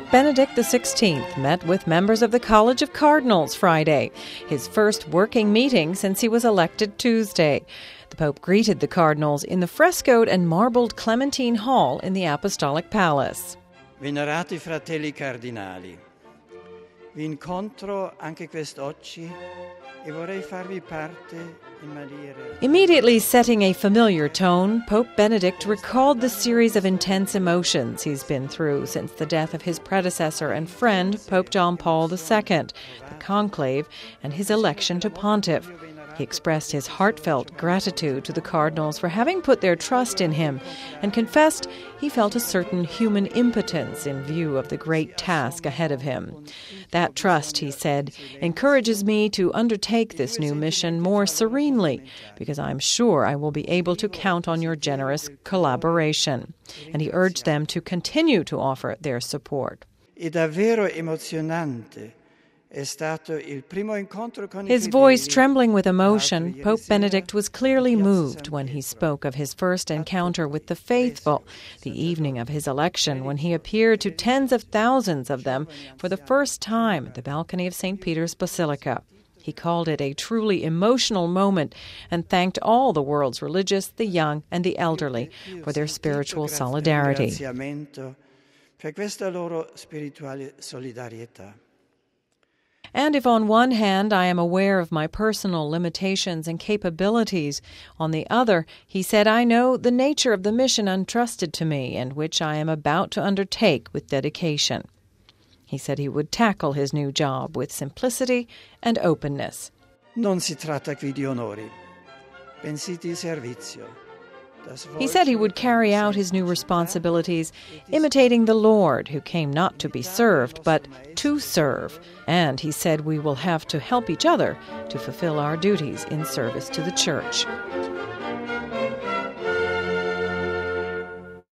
Benedict XVI met with members of the College of Cardinals Friday, his first working meeting since he was elected Tuesday. The Pope greeted the cardinals in the frescoed and marbled Clementine Hall in the Apostolic Palace. Venerati fratelli cardinali, vi incontro anche quest'oggi e vorrei farvi parte in maniera... Immediately setting a familiar tone, Pope Benedict recalled the series of intense emotions he's been through since the death of his predecessor and friend, Pope John Paul II, the conclave, and his election to pontiff. He expressed his heartfelt gratitude to the cardinals for having put their trust in him and confessed he felt a certain human impotence in view of the great task ahead of him. That trust, he said, encourages me to undertake this new mission more serenely because I'm sure I will be able to count on your generous collaboration. And he urged them to continue to offer their support. È davvero emozionante. His voice trembling with emotion, Pope Benedict was clearly moved when he spoke of his first encounter with the faithful, the evening of his election when he appeared to tens of thousands of them for the first time at the balcony of St. Peter's Basilica. He called it a truly emotional moment and thanked all the world's religious, the young and the elderly, for their spiritual solidarity. And if on one hand I am aware of my personal limitations and capabilities, on the other, he said, I know the nature of the mission entrusted to me and which I am about to undertake with dedication. He said he would tackle his new job with simplicity and openness. Non si tratta qui di onori, bensì di servizio. He said he would carry out his new responsibilities, imitating the Lord, who came not to be served, but to serve. And he said we will have to help each other to fulfill our duties in service to the Church.